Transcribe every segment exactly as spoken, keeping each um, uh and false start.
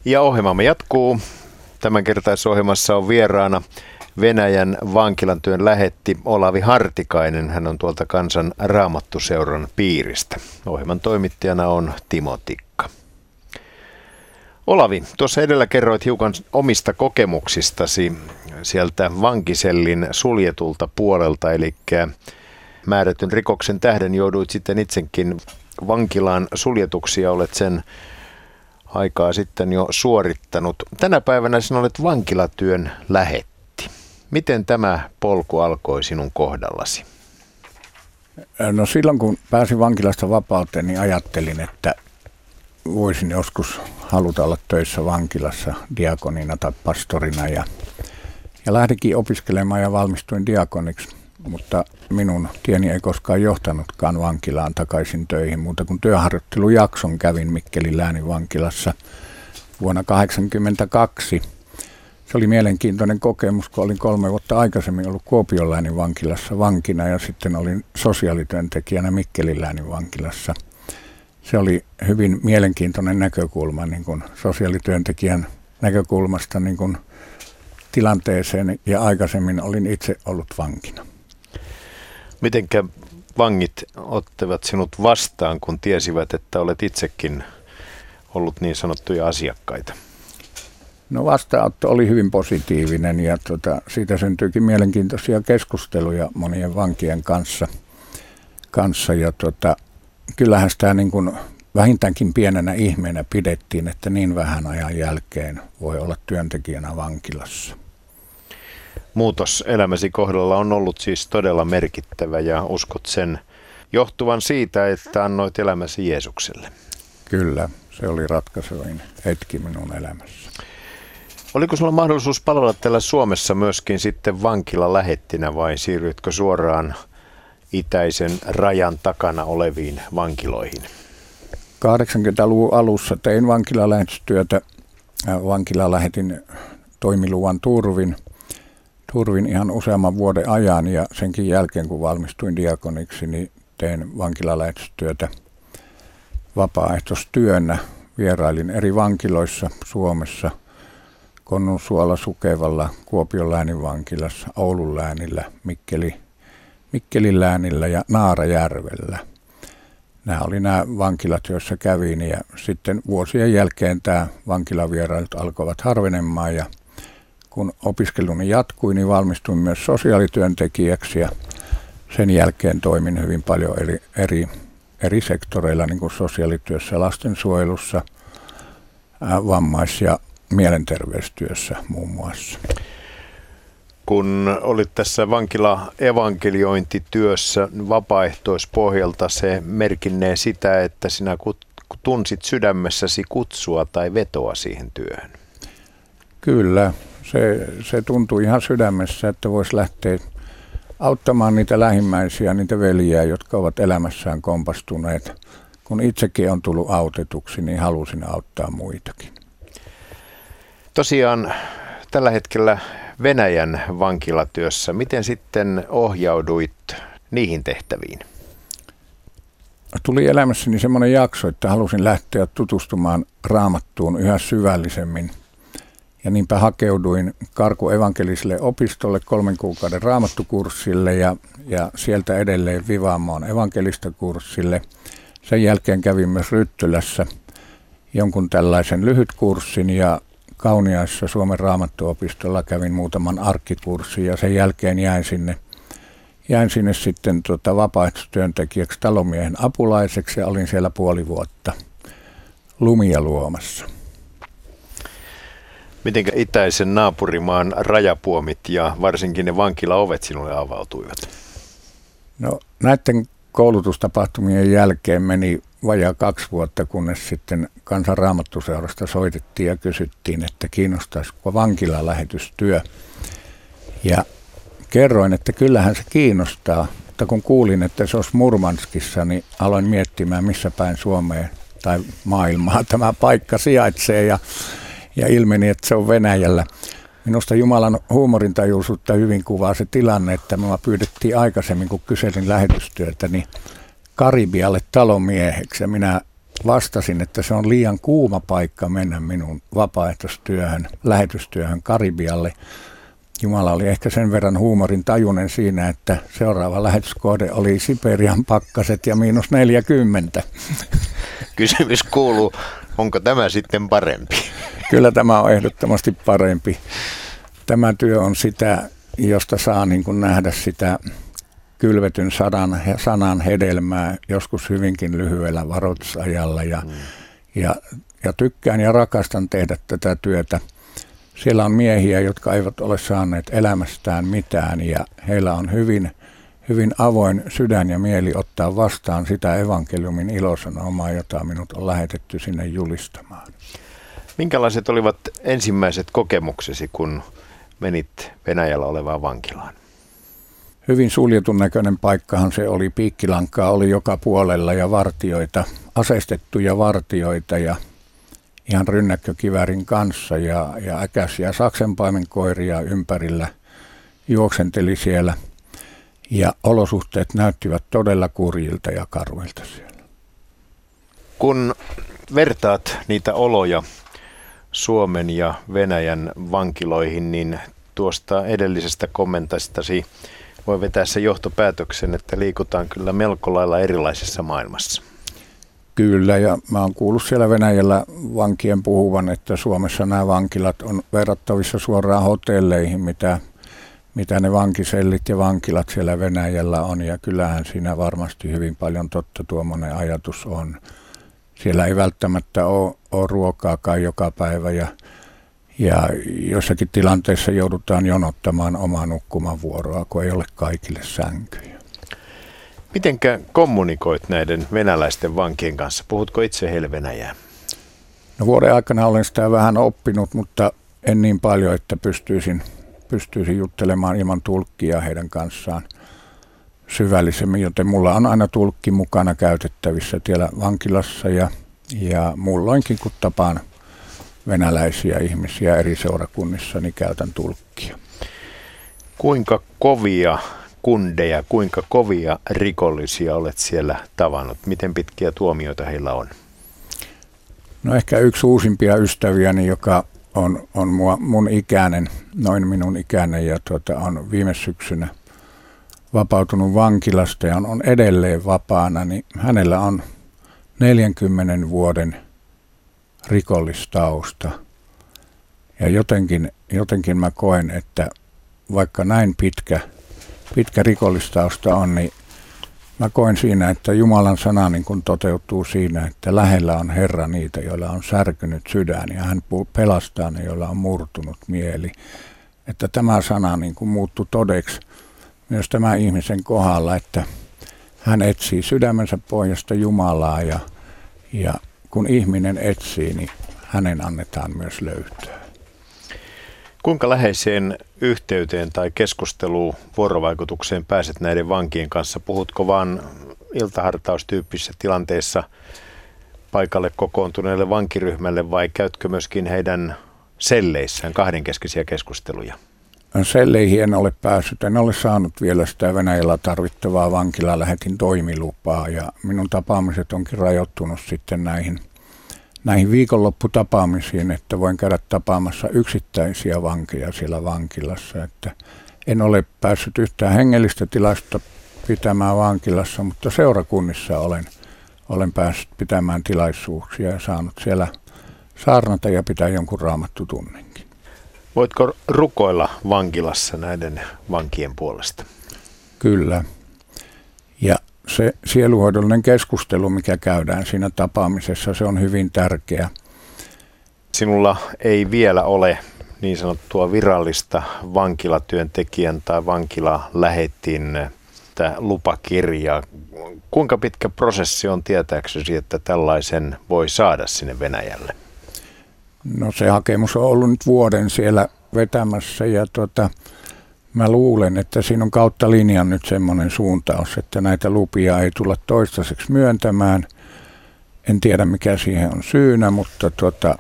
Ja ohjelmamme jatkuu. Tämänkertaisohjelmassa on vieraana Venäjän vankilan työn lähetti Olavi Hartikainen. Hän on tuolta Kansan Raamattuseuran piiristä. Ohjelman toimittajana on Timo Tikka. Olavi, tuossa edellä kerroit hiukan omista kokemuksistasi sieltä vankisellin suljetulta puolelta, eli määrätyn rikoksen tähden jouduit sitten itsekin vankilaan suljetuksi ja olet sen aikaa sitten jo suorittanut. Tänä päivänä sinä olet vankilatyön lähetti. Miten tämä polku alkoi sinun kohdallasi? No silloin kun pääsin vankilasta vapauteen, niin ajattelin, että voisin joskus haluta olla töissä vankilassa diakonina tai pastorina. Ja, ja lähdikin opiskelemaan ja valmistuin diakoniksi, mutta minun tieni ei koskaan johtanutkaan vankilaan takaisin töihin, muuta kuin työharjoittelujakson kävin Mikkelin lääninvankilassa vuonna tuhatyhdeksänsataakahdeksankymmentäkaksi. Se oli mielenkiintoinen kokemus, kun olin kolme vuotta aikaisemmin ollut Kuopion lääninvankilassa vankina ja sitten olin sosiaalityöntekijänä Mikkelin lääninvankilassa. Se oli hyvin mielenkiintoinen näkökulma niin kuin sosiaalityöntekijän näkökulmasta niin kuin tilanteeseen, ja aikaisemmin olin itse ollut vankina. Mitenkä vangit ottivat sinut vastaan, kun tiesivät, että olet itsekin ollut niin sanottuja asiakkaita? No vastaanotto oli hyvin positiivinen ja tuota, siitä syntyikin mielenkiintoisia keskusteluja monien vankien kanssa. kanssa ja tuota, kyllähän sitä niin kuin vähintäänkin pienenä ihmeenä pidettiin, että niin vähän ajan jälkeen voi olla työntekijänä vankilassa. Muutos elämäsi kohdalla on ollut siis todella merkittävä ja uskot sen johtuvan siitä, että annoit elämäsi Jeesukselle. Kyllä, se oli ratkaisevin hetki minun elämässä. Oliko sulla mahdollisuus palvella täällä Suomessa myöskin sitten vankilalähettinä vai siirryitkö suoraan itäisen rajan takana oleviin vankiloihin? kahdeksankymmentäluvun alussa tein vankilalähetystyötä. Vankilalähetin toimiluvan turvin. Turvin ihan useamman vuoden ajan ja senkin jälkeen kun valmistuin diakoniksi, niin tein vankilalähetystyötä vapaaehtoistyönä. Vierailin eri vankiloissa Suomessa, Konnunsuolla, Sukevalla, Kuopion lääninvankilassa, Oulun läänillä, Mikkeli, Mikkelin läänillä ja Naarajärvellä. Nämä oli nämä vankilat, joissa kävin, ja sitten vuosien jälkeen tämä vankilavierailut alkoivat harvenemaan, ja kun opiskeluni jatkui, niin valmistuin myös sosiaalityöntekijäksi ja sen jälkeen toimin hyvin paljon eri, eri, eri sektoreilla, niin kuin sosiaalityössä, lastensuojelussa, vammais- ja mielenterveystyössä muun muassa. Kun olit tässä vankila-evankeliointityössä vapaaehtoispohjalta, se merkinnee sitä, että sinä tunsit sydämessäsi kutsua tai vetoa siihen työhön. Kyllä, se, se tuntui ihan sydämessä, että voisi lähteä auttamaan niitä lähimmäisiä, niitä veljiä, jotka ovat elämässään kompastuneet. Kun itsekin on tullut autetuksi, niin halusin auttaa muitakin. Tosiaan tällä hetkellä Venäjän vankilatyössä. Miten sitten ohjauduit niihin tehtäviin? Tuli elämässäni semmoinen jakso, että halusin lähteä tutustumaan Raamattuun yhä syvällisemmin. Ja niinpä hakeuduin Karku evankeliselle opistolle kolmen kuukauden raamattukurssille ja, ja sieltä edelleen Vivaamoon evankelistakurssille. Sen jälkeen kävin myös Ryttylässä jonkun tällaisen lyhytkurssin ja Kauniaissa Suomen raamattuopistolla kävin muutaman arkkikurssin ja sen jälkeen jäin sinne, jäin sinne sitten tuota vapaaehtoistyöntekijäksi talomiehen apulaiseksi ja olin siellä puoli vuotta lumia luomassa. Miten itäisen naapurimaan rajapuomit ja varsinkin ne vankilaovet sinulle avautuivat? No näiden koulutustapahtumien jälkeen meni vajaa kaksi vuotta, kunnes sitten Kansan Raamattuseurasta soitettiin ja kysyttiin, että kiinnostaisiko vankilalähetystyö. Ja kerroin, että kyllähän se kiinnostaa, mutta kun kuulin, että se olisi Murmanskissa, niin aloin miettimään, missä päin Suomeen tai maailmaa tämä paikka sijaitsee ja, ja ilmeni, että se on Venäjällä. Minusta Jumalan huumorintajuisuutta hyvin kuvaa se tilanne, että minua pyydettiin aikaisemmin, kun kyselin lähetystyötä, niin Karibialle talomieheksi. Ja minä vastasin, että se on liian kuuma paikka mennä minun vapaaehtoistyöhön, lähetystyöhön Karibialle. Jumala oli ehkä sen verran huumorin tajunen siinä, että seuraava lähetyskohde oli Siperian pakkaset ja miinus neljäkymmentä. Kysymys kuuluu, onko tämä sitten parempi? Kyllä tämä on ehdottomasti parempi. Tämä työ on sitä, josta saa niin kuin nähdä sitä kylvetyn sanan, sanan hedelmää joskus hyvinkin lyhyellä varoitusajalla. Ja, mm. ja, ja tykkään ja rakastan tehdä tätä työtä. Siellä on miehiä, jotka eivät ole saaneet elämästään mitään ja heillä on hyvin, hyvin avoin sydän ja mieli ottaa vastaan sitä evankeliumin ilosanomaa, jota minut on lähetetty sinne julistamaan. Minkälaiset olivat ensimmäiset kokemuksesi, kun menit Venäjällä olevaan vankilaan? Hyvin suljetun näköinen paikkahan se oli. Piikkilankaa oli joka puolella ja vartioita, aseistettuja vartioita ja ihan rynnäkkökiväärin kanssa ja, ja äkäisiä saksenpaimenkoiria ympärillä juoksenteli siellä. Ja olosuhteet näyttivät todella kurjilta ja karuilta siellä. Kun vertaat niitä oloja Suomen ja Venäjän vankiloihin, niin tuosta edellisestä kommentastasi voi vetää se johtopäätöksen, että liikutaan kyllä melko lailla erilaisessa maailmassa. Kyllä, ja mä oon kuullut siellä Venäjällä vankien puhuvan, että Suomessa nämä vankilat on verrattavissa suoraan hotelleihin, mitä, mitä ne vankisellit ja vankilat siellä Venäjällä on. Ja kyllähän siinä varmasti hyvin paljon totta tuommoinen ajatus on. Siellä ei välttämättä ole, ole ruokaakaan joka päivä ja, ja jossakin tilanteessa joudutaan jonottamaan omaa nukkumavuoroa, kun ei ole kaikille sänkyjä. Mitenkä kommunikoit näiden venäläisten vankien kanssa? Puhutko itse heille venäjää? No vuoden aikana olen sitä vähän oppinut, mutta en niin paljon, että pystyisin, pystyisin juttelemaan ilman tulkkia heidän kanssaan syvällisemmin, joten mulla on aina tulkki mukana käytettävissä siellä vankilassa ja, ja muulloinkin kun tapaan venäläisiä ihmisiä eri seurakunnissa, niin käytän tulkkia. Kuinka kovia kundeja, kuinka kovia rikollisia olet siellä tavannut? Miten pitkiä tuomioita heillä on? No ehkä yksi uusimpia ystäviäni, joka on, on mua, mun ikäinen, noin minun ikäinen ja tuota, on viime syksynä vapautunut vankilasta ja on, on edelleen vapaana, niin hänellä on neljänkymmenen vuoden rikollistausta. Ja jotenkin, jotenkin mä koen, että vaikka näin pitkä, pitkä rikollistausta on, niin mä koen siinä, että Jumalan sana niin kun toteutuu siinä, että lähellä on Herra niitä, joilla on särkynyt sydän ja hän pelastaa ne, joilla on murtunut mieli. Että tämä sana niin kun muuttui todeksi myös tämän ihmisen kohdalla, että hän etsii sydämensä pohjasta Jumalaa ja, ja kun ihminen etsii, niin hänen annetaan myös löytää. Kuinka läheiseen yhteyteen tai keskusteluun, vuorovaikutukseen pääset näiden vankien kanssa? Puhutko vaan iltahartaustyyppisissä tilanteissa paikalle kokoontuneelle vankiryhmälle vai käytkö myöskin heidän selleissään kahdenkeskisiä keskusteluja? Selleihin en ole päässyt, en ole saanut vielä sitä Venäjällä tarvittavaa vankilalähetin toimilupaa ja minun tapaamiset onkin rajoittunut sitten näihin, näihin viikonlopputapaamisiin, että voin käydä tapaamassa yksittäisiä vankeja siellä vankilassa. Että en ole päässyt yhtään hengellistä tilasta pitämään vankilassa, mutta seurakunnissa olen, olen päässyt pitämään tilaisuuksia ja saanut siellä saarnata ja pitää jonkun raamattutunninkin. Voitko rukoilla vankilassa näiden vankien puolesta? Kyllä. Ja se sieluhoidollinen keskustelu, mikä käydään siinä tapaamisessa, se on hyvin tärkeä. Sinulla ei vielä ole niin sanottua virallista vankilatyöntekijän tai vankilalähetin lupakirjaa. Kuinka pitkä prosessi on tietääksesi, että tällaisen voi saada sinne Venäjälle? No se hakemus on ollut nyt vuoden siellä vetämässä ja tuota, mä luulen, että siinä on kautta linjan nyt semmoinen suuntaus, että näitä lupia ei tulla toistaiseksi myöntämään. En tiedä mikä siihen on syynä, mutta tuota,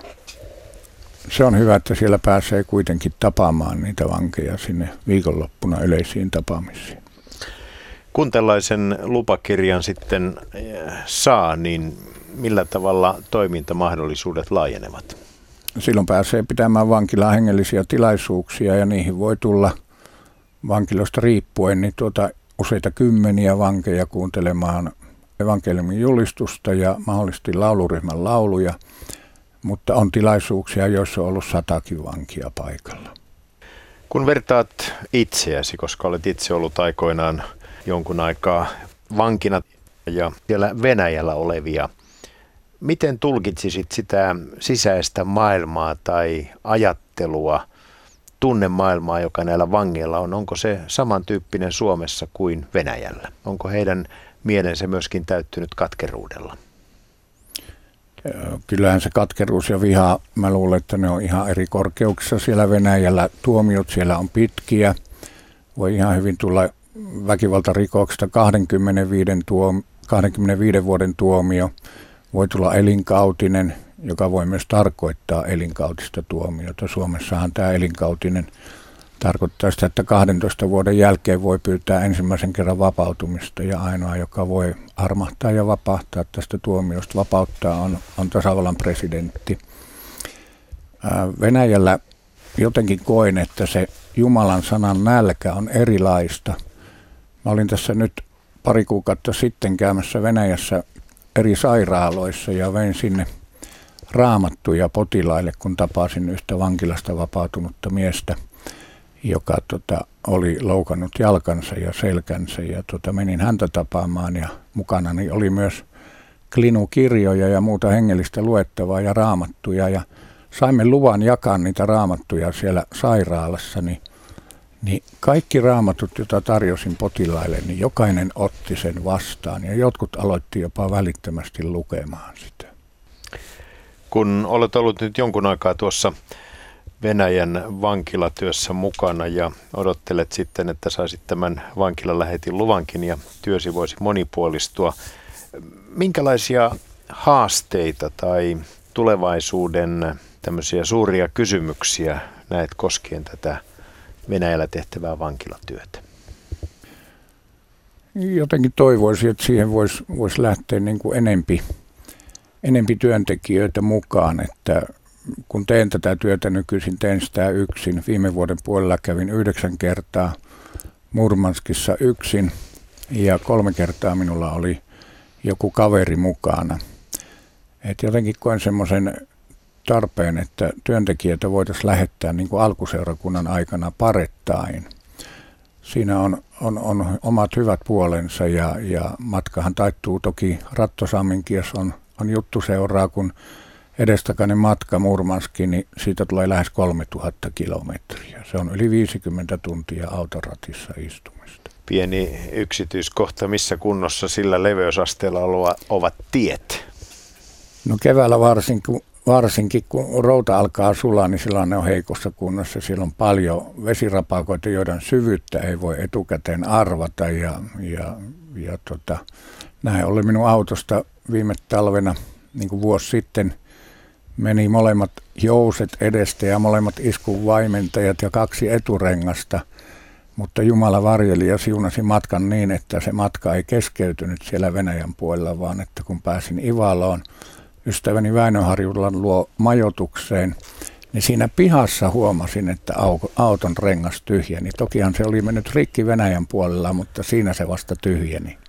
se on hyvä, että siellä pääsee kuitenkin tapaamaan niitä vankeja sinne viikonloppuna yleisiin tapaamisiin. Kun tällaisen lupakirjan sitten saa, niin millä tavalla toimintamahdollisuudet laajenevat? Silloin pääsee pitämään vankilaan hengellisiä tilaisuuksia ja niihin voi tulla vankiloista riippuen niin tuota, useita kymmeniä vankeja kuuntelemaan evankeliumin julistusta ja mahdollisesti lauluryhmän lauluja, mutta on tilaisuuksia, joissa on ollut satakin vankia paikalla. Kun vertaat itseäsi, koska olet itse ollut aikoinaan jonkun aikaa vankina ja siellä Venäjällä olevia, miten tulkitsisit sitä sisäistä maailmaa tai ajattelua, tunnemaailmaa, joka näillä vangeilla on? Onko se samantyyppinen Suomessa kuin Venäjällä? Onko heidän mielensä myöskin täyttynyt katkeruudella? Kyllähän se katkeruus ja viha, mä luulen, että ne on ihan eri korkeuksissa siellä Venäjällä. Tuomiot siellä on pitkiä. Voi ihan hyvin tulla väkivaltarikoksesta kaksikymmentäviisi, tuom- kaksikymmentäviisi vuoden tuomio. Voi tulla elinkautinen, joka voi myös tarkoittaa elinkautista tuomiota. Suomessahan tämä elinkautinen tarkoittaa sitä, että kahdentoista vuoden jälkeen voi pyytää ensimmäisen kerran vapautumista ja ainoa, joka voi armahtaa ja vapauttaa tästä tuomiosta, vapauttaa on, on tasavallan presidentti. Ää, Venäjällä jotenkin koen, että se Jumalan sanan nälkä on erilaista. Mä olin tässä nyt pari kuukautta sitten käymässä Venäjässä eri sairaaloissa ja vein sinne raamattuja potilaille, kun tapasin yhtä vankilasta vapautunutta miestä, joka tota, oli loukannut jalkansa ja selkänsä ja tota, menin häntä tapaamaan ja mukanani oli myös klinukirjoja ja muuta hengellistä luettavaa ja raamattuja ja saimme luvan jakaa niitä raamattuja siellä sairaalassa, niin, niin kaikki raamatut, joita tarjosin potilaille, niin jokainen otti sen vastaan ja jotkut aloitti jopa välittömästi lukemaan sitä. Kun olet ollut nyt jonkun aikaa tuossa Venäjän vankilatyössä mukana ja odottelet sitten, että saisit tämän vankilalähetin luvankin ja työsi voisi monipuolistua. Minkälaisia haasteita tai tulevaisuuden tämmöisiä suuria kysymyksiä näet koskien tätä Venäjällä tehtävää vankilatyötä? Jotenkin toivoisin, että siihen voisi vois lähteä niin kuin enempi, enempi työntekijöitä mukaan, että kun teen tätä työtä nykyisin, teen sitä yksin. Viime vuoden puolella kävin yhdeksän kertaa Murmanskissa yksin ja kolme kertaa minulla oli joku kaveri mukana. Et jotenkin koen semmoisen tarpeen, että työntekijöitä voitaisiin lähettää niin kuin alkuseurakunnan aikana parettain. Siinä on, on, on omat hyvät puolensa ja, ja matkahan taittuu toki Rattosamminkin, jos on, on juttu seuraa, kun edestakainen matka Murmanskiin, niin siitä tulee lähes kolmetuhatta kilometriä. Se on yli viisikymmentä tuntia autoratissa istumista. Pieni yksityiskohta, missä kunnossa sillä leveysasteella ovat tiet? No keväällä varsinkin, varsinkin kun routa alkaa sulaa, niin silloin ne on heikossa kunnossa. Siellä on paljon vesirapakoita, joiden syvyyttä ei voi etukäteen arvata. Ja, ja, ja tota, näin oli minun autosta viime talvena, niin kuin vuosi sitten, meni molemmat jouset edestä ja molemmat iskun vaimentajat ja kaksi eturengasta, mutta Jumala varjeli ja siunasi matkan niin, että se matka ei keskeytynyt siellä Venäjän puolella, vaan että kun pääsin Ivaloon ystäväni Väinöharjulan luo majoitukseen, niin siinä pihassa huomasin, että auton rengas tyhjeni. Tokihan se oli mennyt rikki Venäjän puolella, mutta siinä se vasta tyhjeni.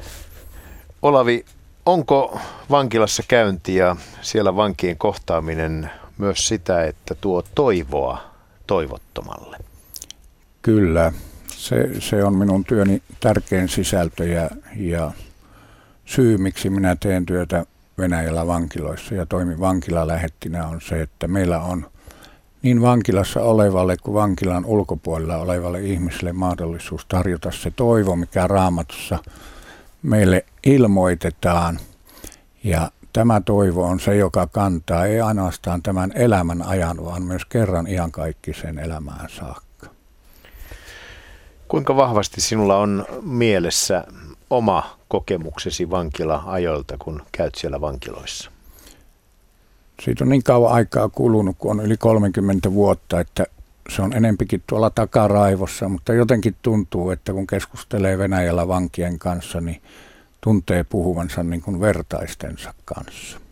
Olavi, onko vankilassa käynti ja siellä vankien kohtaaminen myös sitä, että tuo toivoa toivottomalle? Kyllä, se, se on minun työni tärkein sisältö ja, ja syy, miksi minä teen työtä Venäjällä vankiloissa ja toimin vankilalähettinä on se, että meillä on niin vankilassa olevalle kuin vankilan ulkopuolella olevalle ihmiselle mahdollisuus tarjota se toivo, mikä Raamatussa meille ilmoitetaan. Ja tämä toivo on se, joka kantaa ei ainoastaan tämän elämän ajan, vaan myös kerran iankaikkiseen elämään saakka. Kuinka vahvasti sinulla on mielessä oma kokemuksesi vankila-ajoilta, kun käyt siellä vankiloissa? Siitä on niin kauan aikaa kulunut, kun on yli kolmekymmentä vuotta, että se on enempikin tuolla takaraivossa, mutta jotenkin tuntuu, että kun keskustelee Venäjällä vankien kanssa, niin tuntee puhuvansa niin kuin vertaistensa kanssa.